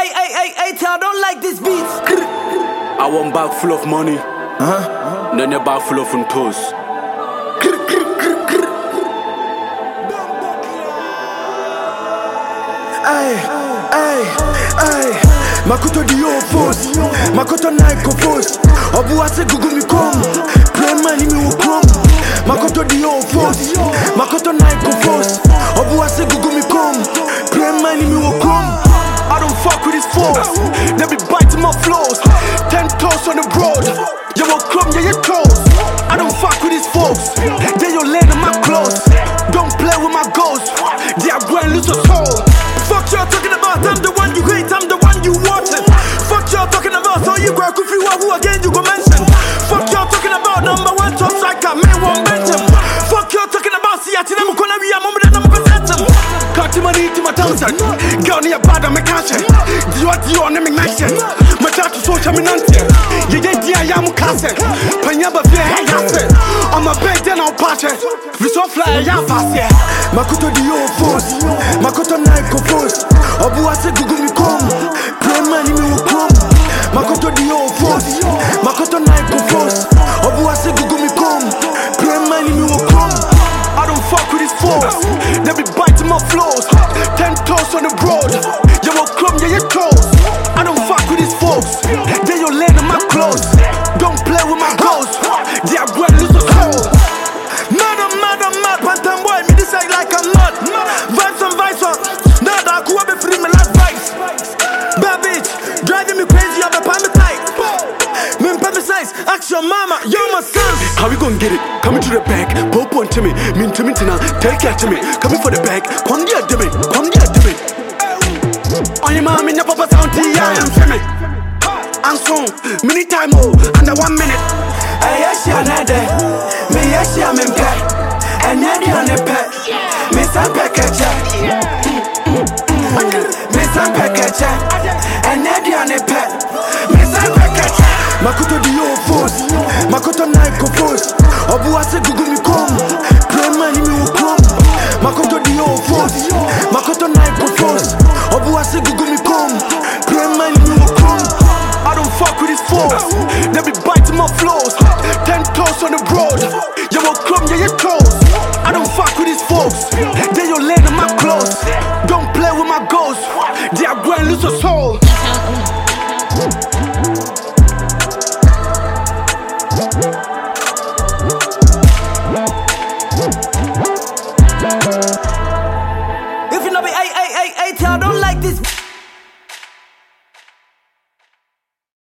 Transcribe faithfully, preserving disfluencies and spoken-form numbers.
hey, hey, hey, hey, I don't like this beat. I want bag full of money. Huh? Then a bag full of toes. Ay, ay, ay. Makoto di yo force. Makoto Nike force. Obu ase gugu mi kom. Prema ni mi wo kom. Makoto di yo force. Makoto Nike force. Obu ase gugu mi kom. Prema ni mi wo kom. I don't fuck with these folks. They be biting my flows. Ten toes on the road. You will come, yeah, your toes. I don't fuck with these folks. They your land in my clothes. Don't play with my ghosts. They are going lose your soul. Fuck y'all talking about. I'm the one you hate. I'm the one you wanted. Fuck y'all talking about. So you go if you are who again you go mention. Fuck y'all talking about. Number one top striker. Me one bench him. Fuck y'all talking about. See I tell them gonna be a moment that I'm present him. Cut to my knee to my Townsend. Girl near bad I'm a catch. Do you want you on them ignition? My chat to social minante. Yeah, yeah, yeah, I'm a cassette. Panyaba fear, hey, that's it. On my bed, then I'll patch it. We so fly, yeah, fast, yeah. Makoto di yo force. Makoto Nike force. Obu ase gugu mi kom. Prema ni mi wo kom. Makoto di yo force. Makoto Nike force. Obu ase gugu mi kom. Prema ni mi wo kom. I don't fuck with these folks. They be biting my flows. Ten toes on the road. You will come, yeah, your toes. I don't fuck with these folks. They your land in my clothes. Don't play with my ghosts. They are going to lose a soul. Mad, I'm mad, I'm mad. Pantan boy, me decide like I'm mad. Vibes and vibes on. Nada, I be free, me like vibes. Bad bitch, driving me crazy, I'm a palmy tight. Me palmy size, ask your mama, you're my son. How we gon' get it? Coming to the back, pop on to me, mean to me tina, take care to me, coming for the back, come here, do it, come here, do it. On your mom in your papa sound, I am swimming. And soon, many time oh, under one minute. Hey, yes, you're not there. Me, yes, you're in bed. And then you're on the pet. Me, some package. Me, some package. And then you're on the pet. Me, some package. Makoto di yo force. Makoto Nike force. Obu ase gugu mi kom. Prema ni mi wo kom. Makoto di yo force. Makoto Nike force. Obu ase gugu mi kom. Prema ni mi wo kom. I don't fuck with these folks. They be biting my flows. Ten toes on the road. You will come, yeah, your toes. I don't fuck with these folks. They your land in my clothes. Don't play with my ghosts. They are going to lose a soul.